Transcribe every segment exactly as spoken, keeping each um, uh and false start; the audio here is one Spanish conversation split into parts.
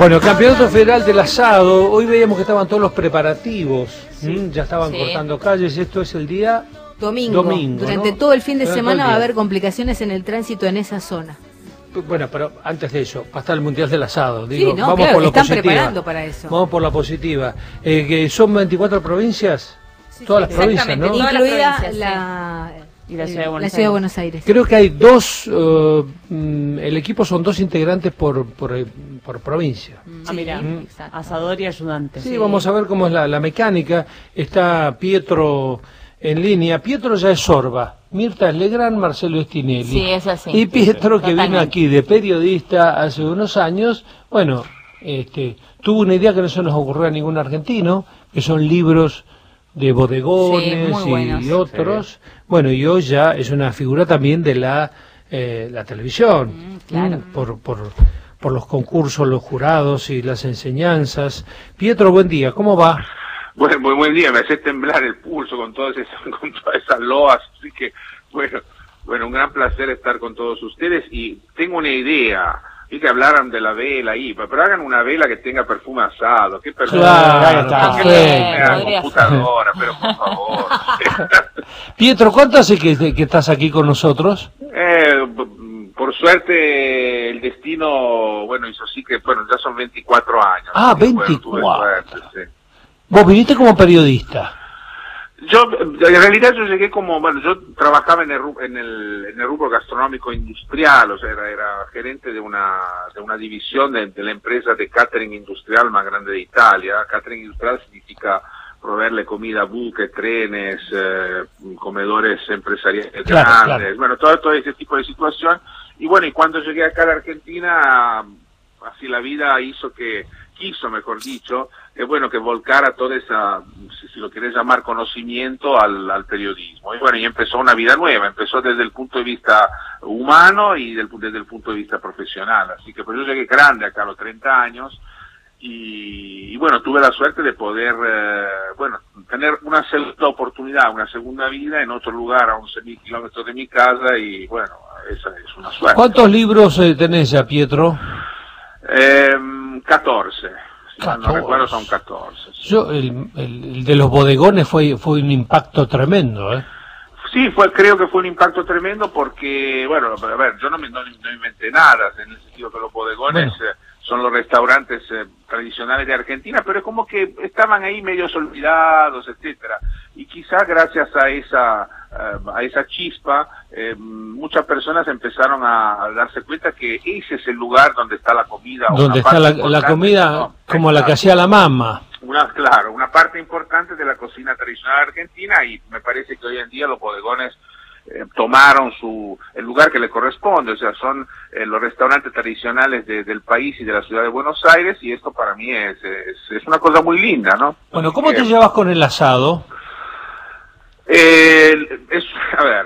Bueno, Campeonato Federal del Asado, hoy veíamos que estaban todos los preparativos, sí. ya estaban sí. cortando calles, esto es el día domingo, domingo durante ¿no? todo el fin de durante semana va a haber complicaciones en el tránsito en esa zona. Bueno, pero antes de eso, va a estar el Mundial del Asado, sí, digo, no, vamos claro, por la están positiva. preparando para eso. Vamos por la positiva, eh, que son veinticuatro provincias, sí, todas sí, las provincias, ¿no? Incluida la... la Y la ciudad de Buenos, la ciudad de Buenos Aires. Creo que hay dos, uh, el equipo son dos integrantes por por, por provincia. Ah, sí, mira, mm. asador y ayudante. Sí, sí, vamos a ver cómo es la, la mecánica. Está Pietro en línea. Pietro ya es Sorba, Mirta es Legrand, Marcelo es Tinelli. Sí, es así. Y Pietro, sí, que vino aquí de periodista hace unos años, bueno, este, tuvo una idea que no se nos ocurrió a ningún argentino, que son libros de bodegones sí, y, y otros. Sí. Bueno, y hoy ya es una figura también de la eh, la televisión, mm, claro. mm, por, por, por los concursos, los jurados y las enseñanzas. Pietro, buen día, ¿cómo va? Bueno, muy buen día, me hace temblar el pulso con todas esas, con todas esas loas, así que, bueno, bueno, un gran placer estar con todos ustedes y tengo una idea. Y que hablaran de la vela ahí, pero hagan una vela que tenga perfume asado. ¿Qué perfume? Claro, está. Que sí, computadora, pero por favor. Pietro, ¿cuánto hace que, que estás aquí con nosotros? Eh, por suerte, el destino, bueno, hizo sí que, bueno, ya son veinticuatro años. Ah, veinticuatro. Bueno, suerte, sí. Vos viniste como periodista. Yo, en realidad yo llegué como, bueno, yo trabajaba en el, en el, en el rubro gastronómico industrial, o sea, era, era gerente de una, de una división de, de la empresa de catering industrial más grande de Italia. Catering industrial significa proveerle comida a buques, trenes, eh, comedores empresariales claro, grandes, claro. bueno, todo, todo ese tipo de situación. Y bueno, y cuando llegué acá a la Argentina, así la vida hizo que, quiso mejor dicho, que bueno, que volcara toda esa, si, si lo querés llamar conocimiento al, al periodismo. Y bueno, y empezó una vida nueva, empezó desde el punto de vista humano y del, desde el punto de vista profesional. Así que pues yo llegué grande acá a los treinta años y, y bueno, tuve la suerte de poder, eh, bueno, tener una segunda oportunidad, una segunda vida en otro lugar a once mil kilómetros de mi casa y bueno, esa es una suerte. ¿Cuántos libros eh, tenés ya, Pietro? Eh, catorce. Si no recuerdo son catorce. Sí. Yo, el, el, el de los bodegones fue fue un impacto tremendo, ¿eh? Sí, fue, creo que fue un impacto tremendo porque, bueno, a ver, yo no me no, no inventé nada, en el sentido que los bodegones bueno. eh, son los restaurantes eh, tradicionales de Argentina, pero es como que estaban ahí medios olvidados, etcétera. Y quizás gracias a esa uh, a esa chispa, eh, muchas personas empezaron a, a darse cuenta que ese es el lugar donde está la comida. Donde está la, la comida no, como la que hacía la mamá. Una, claro, una parte importante de la cocina tradicional argentina y me parece que hoy en día los bodegones eh, tomaron su el lugar que le corresponde, o sea, son eh, los restaurantes tradicionales de, del país y de la ciudad de Buenos Aires y esto para mí es, es, es una cosa muy linda, ¿no? Bueno, ¿cómo eh, te llevas con el asado? Eh, es, a ver,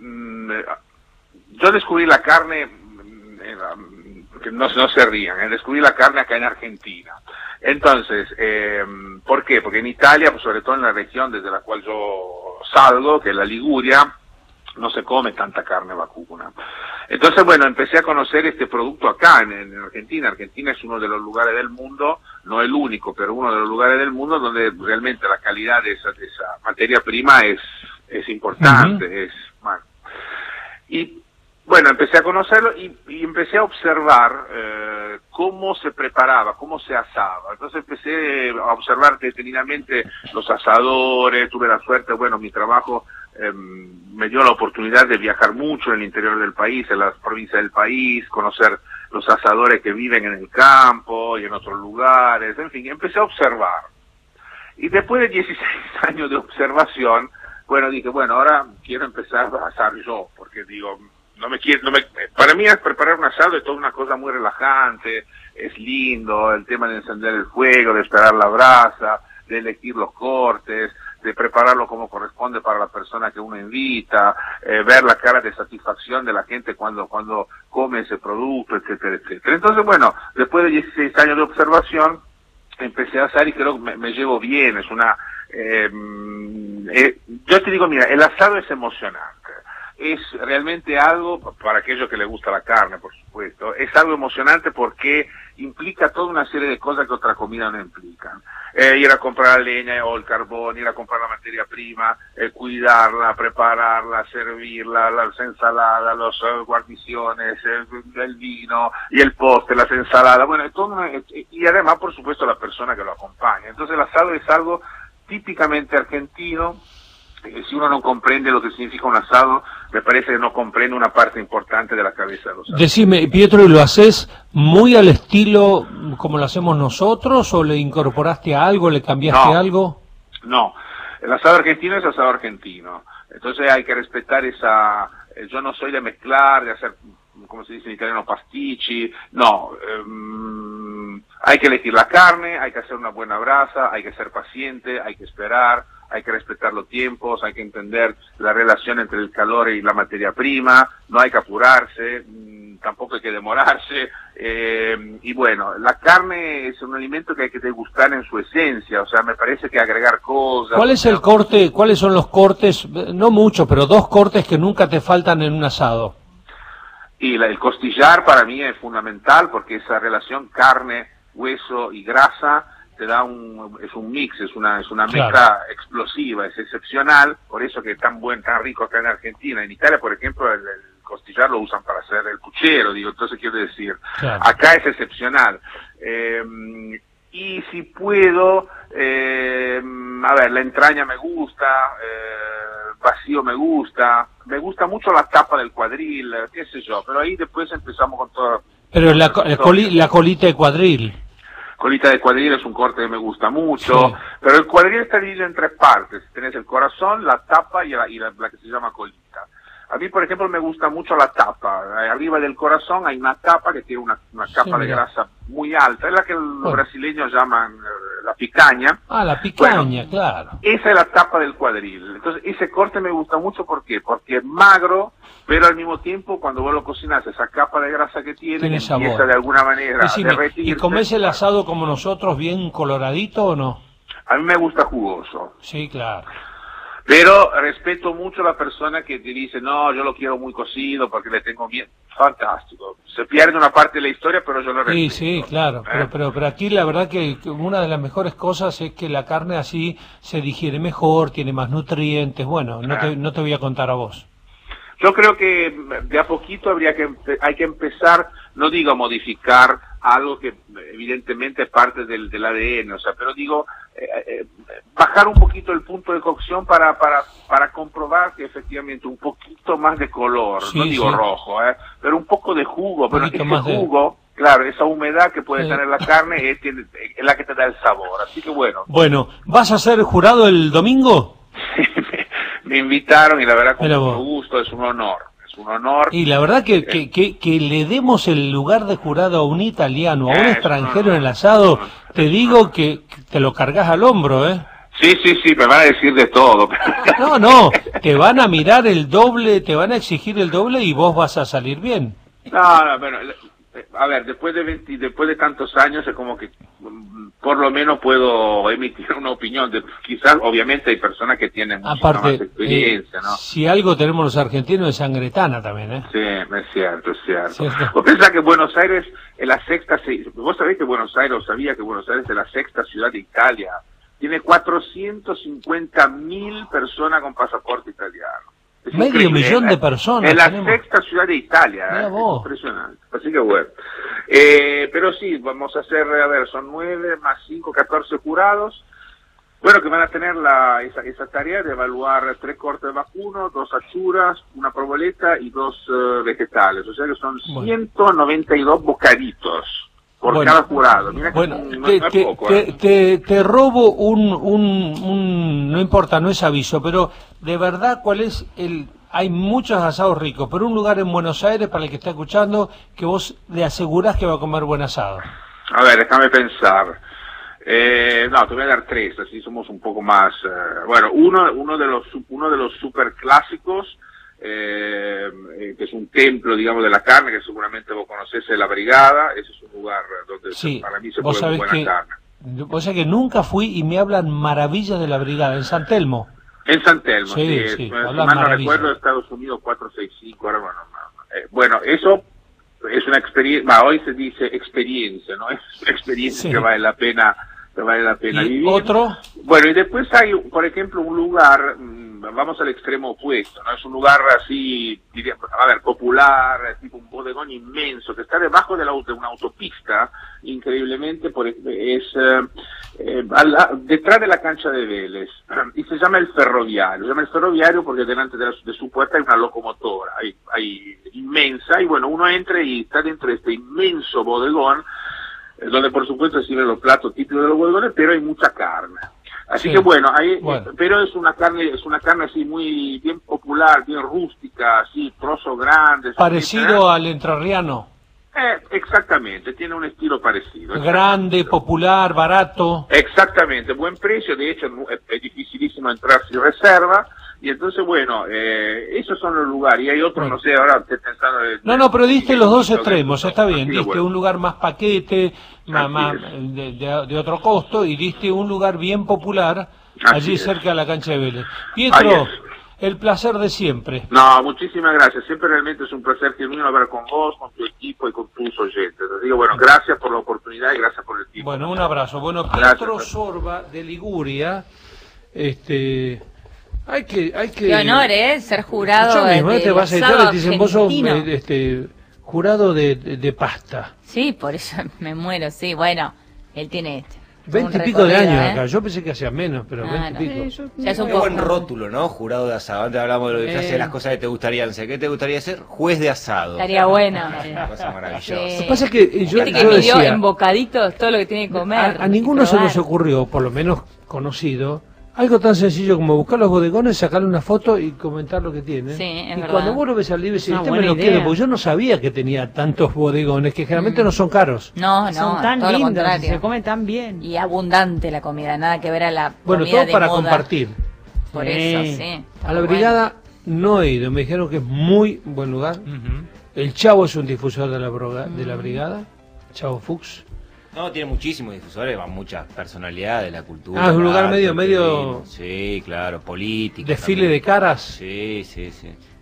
yo descubrí la carne, que no, no se rían, eh, descubrí la carne acá en Argentina. Entonces, eh, ¿por qué? Porque en Italia, pues sobre todo en la región desde la cual yo salgo, que es la Liguria, no se come tanta carne vacuna. Entonces, bueno, empecé a conocer este producto acá en, en Argentina. Argentina es uno de los lugares del mundo, no el único, pero uno de los lugares del mundo donde realmente la calidad de esa, de esa materia prima es, es importante, uh-huh. es, bueno. Y, bueno, empecé a conocerlo y, y empecé a observar eh, cómo se preparaba, cómo se asaba. Entonces empecé a observar detenidamente los asadores, tuve la suerte, bueno, mi trabajo eh, me dio la oportunidad de viajar mucho en el interior del país, en las provincias del país, conocer los asadores que viven en el campo y en otros lugares, en fin, empecé a observar. Y después de dieciséis años de observación, bueno, dije, bueno, ahora quiero empezar a asar yo, porque digo, no me quiero, no me, para mí es preparar un asado es toda una cosa muy relajante, es lindo, el tema de encender el fuego, de esperar la brasa, de elegir los cortes, de prepararlo como corresponde para la persona que uno invita, eh, ver la cara de satisfacción de la gente cuando cuando come ese producto, etcétera, etcétera. Entonces, bueno, después de dieciséis años de observación, empecé a asar y creo que me, me llevo bien, es una... Eh, eh, yo te digo, mira, el asado es emocionante. es realmente algo, para aquellos que les gusta la carne, por supuesto, es algo emocionante porque implica toda una serie de cosas que otra comida no implican. Eh, ir a comprar la leña o el carbón, ir a comprar la materia prima, eh, cuidarla, prepararla, servirla, las ensaladas, los uh, guarniciones, el, el vino y el postre, las ensaladas, bueno, todo una, y además, por supuesto, la persona que lo acompaña. Entonces el asado es algo típicamente argentino. Si uno no comprende lo que significa un asado, me parece que no comprende una parte importante de la cabeza de los asados. Decime, Pietro, ¿lo haces muy al estilo como lo hacemos nosotros o le incorporaste a algo, le cambiaste no, algo? No, el asado argentino es asado argentino, entonces hay que respetar esa... Yo no soy de mezclar, de hacer, como se dice en italiano, pasticci, no, um, hay que elegir la carne, hay que hacer una buena brasa, hay que ser paciente, hay que esperar, hay que respetar los tiempos, hay que entender la relación entre el calor y la materia prima, no hay que apurarse, mmm, tampoco hay que demorarse, eh, y bueno, la carne es un alimento que hay que degustar en su esencia, o sea, me parece que agregar cosas... ¿Cuál es el corte, cuáles son los cortes, no mucho, pero dos cortes que nunca te faltan en un asado? Y la, el costillar para mí es fundamental porque esa relación carne, hueso y grasa te da un, es un mix, es una, es una mezcla claro. explosiva, es excepcional, por eso que es tan buen, tan rico acá en Argentina. En Italia, por ejemplo, el, el costillar lo usan para hacer el puchero, digo, entonces quiero decir, claro. acá es excepcional. Eh, y si puedo, eh, a ver, la entraña me gusta, eh, vacío me gusta, me gusta mucho la tapa del cuadril, qué sé yo, pero ahí después empezamos con toda... Pero la, la, coli, la colita de cuadril. Colita de cuadril es un corte que me gusta mucho, sí. pero el cuadril está dividido en tres partes. Tenés el corazón, la tapa y la, y la, la que se llama colita. A mí, por ejemplo, me gusta mucho la tapa. Arriba del corazón hay una tapa que tiene una, una capa sí, de grasa muy alta. Es la que los oh. brasileños llaman uh, la picaña. Ah, la picaña, bueno, claro. Esa es la tapa del cuadril. Entonces, ese corte me gusta mucho, ¿por qué? Porque es magro, pero al mismo tiempo, cuando vos lo cocinas, esa capa de grasa que tiene, tiene empieza sabor. de alguna manera sí, sí, a derretirse. ¿Y comés el asado como nosotros, bien coloradito o no? A mí me gusta jugoso. Sí, claro. Pero respeto mucho a la persona que te dice, no, yo lo quiero muy cocido porque le tengo miedo. Fantástico. Se pierde una parte de la historia, pero yo lo respeto. Sí, sí, claro. ¿Eh? Pero, pero, pero aquí la verdad que una de las mejores cosas es que la carne así se digiere mejor, tiene más nutrientes. Bueno, no, ah. te, no te voy a contar a vos. Yo creo que de a poquito habría que hay que empezar, no digo a modificar algo que evidentemente es parte del, del A D N, o sea, pero digo eh, eh, bajar un poquito el punto de cocción para para para comprobar que efectivamente un poquito más de color, sí, no digo sí. rojo, eh, pero un poco de jugo, pero ese jugo, de... claro, esa humedad que puede sí. tener la carne es, es la que te da el sabor, así que bueno. Bueno, ¿vas a ser jurado el domingo? Me invitaron y la verdad con mucho gusto, es un honor, es un honor. Y la verdad que, que, que, que le demos el lugar de jurado a un italiano, a un eh, extranjero no, en el asado, no, no, te digo no. que te lo cargas al hombro, ¿eh? Sí, sí, sí, me van a decir de todo. No, no, te van a mirar el doble, te van a exigir el doble y vos vas a salir bien. No, no, bueno, a ver, después de veinte, después de tantos años es como que por lo menos puedo emitir una opinión. De, quizás, obviamente, hay personas que tienen mucha Aparte, más experiencia, eh, ¿no? Si algo tenemos los argentinos es sangretana también, ¿eh? Sí, es cierto, es cierto. ¿Cierto? Vos pensás que Buenos Aires es la sexta, vos sabés que Buenos Aires, o sabía que Buenos Aires es la sexta ciudad de Italia. Tiene cuatrocientos cincuenta mil personas con pasaporte italiano. Es Medio millón de personas. En la tenemos. sexta ciudad de Italia, ¿eh? Es impresionante. Así que bueno. Eh, pero sí, vamos a hacer, a ver, son nueve más cinco, catorce jurados. Bueno, que van a tener la, esa, esa tarea de evaluar tres cortes de vacuno, dos achuras, una proboleta y dos uh, vegetales. O sea que son bueno. ciento noventa y dos bocaditos por bueno, cada jurado. Mira que bueno, no, te, no es te, poco, te, ¿eh? te, te robo un, un, un, no importa, no es aviso, pero de verdad, ¿cuál es el...? Hay muchos asados ricos, pero un lugar en Buenos Aires, para el que está escuchando, que vos le asegurás que va a comer buen asado. A ver, déjame pensar. Eh, no, te voy a dar tres, así somos un poco más... Eh, bueno, uno, uno de los uno de los super clásicos, eh, eh, que es un templo, digamos, de la carne, que seguramente vos conocés, es La Brigada. Ese es un lugar donde sí, para mí se puede buena que, carne. Vos sabés que nunca fui y me hablan maravillas de La Brigada, en San Telmo. En San Telmo, sí, sí. sí, Si mal no recuerdo, Estados Unidos cuatrocientos sesenta y cinco, ahora bueno, no, eh, bueno, eso es una experiencia, hoy se dice experiencia, ¿no? Es una experiencia sí. que vale la pena, que vale la pena ¿Y vivir. otro? Bueno, y después hay, por ejemplo, un lugar, vamos al extremo opuesto, ¿no? Es un lugar así, diría, a ver, popular, tipo un bodegón inmenso, que está debajo de, la, de una autopista, increíblemente, por, es eh, eh, la, detrás de la cancha de Vélez, y se llama el Ferroviario. Se llama el Ferroviario porque delante de, la, de su puerta hay una locomotora, hay, hay inmensa, y bueno, uno entra y está dentro de este inmenso bodegón, donde por supuesto sirven los platos típicos de los bodegones, pero hay mucha carne. Así sí. que bueno, hay, bueno, pero es una carne, es una carne así muy bien popular, bien rústica, así, trozos grandes. Parecido ¿eh? al entrerriano. Eh, exactamente, tiene un estilo parecido. Grande, popular, barato. Exactamente, buen precio, de hecho es, es dificilísimo entrar sin reserva. Y entonces, bueno, eh, esos son los lugares. Y hay otros, bueno. no sé, ahora estoy pensando... De, no, no, pero diste los dos extremos, está bien. Diste bueno. un lugar más paquete, más, más de, de, de otro costo, y diste un lugar bien popular, Así allí es. cerca de la cancha de Vélez. Pietro, el placer de siempre. No, muchísimas gracias. Siempre realmente es un placer genuino hablar con vos, con tu equipo y con tus oyentes. Así que, bueno, gracias por la oportunidad y gracias por el tiempo. Bueno, un abrazo. Bueno, Pietro Sorba, de Liguria, este... Hay que, hay que... Qué honor, ¿eh? Ser jurado de, mismo, de te vas a editar y te dicen, vos sos este, jurado de, de, de pasta. Sí, por eso me muero, sí. Bueno, él tiene este. Veinte y pico de años ¿eh? acá. Yo pensé que hacía menos, pero ah, veinte y pico. Sí, yo, ya es un poco. buen rótulo, ¿no? Jurado de asado. Antes hablamos de lo que eh. las cosas que te gustarían ser. ¿Qué te gustaría ser? Juez de asado. Estaría bueno. Una cosa maravillosa. Sí. Lo que pasa es que yo, Viste que yo midió decía, en bocaditos todo lo que tiene que comer. A, a ninguno se nos ocurrió, por lo menos conocido, algo tan sencillo como buscar los bodegones, sacarle una foto y comentar lo que tiene. Sí, es y verdad. cuando vos lo ves al libro, decís, este me lo quedo, porque yo no sabía que tenía tantos bodegones, que generalmente mm. no son caros. No, no, son tan todo lindos, lo se come tan bien. Y abundante la comida, nada que ver a la bueno, comida todo de para moda. compartir. Por sí. eso, sí. A la brigada bueno. no he ido, me dijeron que es muy buen lugar. Uh-huh. El Chavo es un difusor de la, broga, de la brigada, Chavo Fuchs. No, tiene muchísimos difusores, van muchas personalidades de la cultura. Ah, es un lugar arte, medio, medio... Sí, claro, político. Desfile también. de caras. Sí, sí, sí.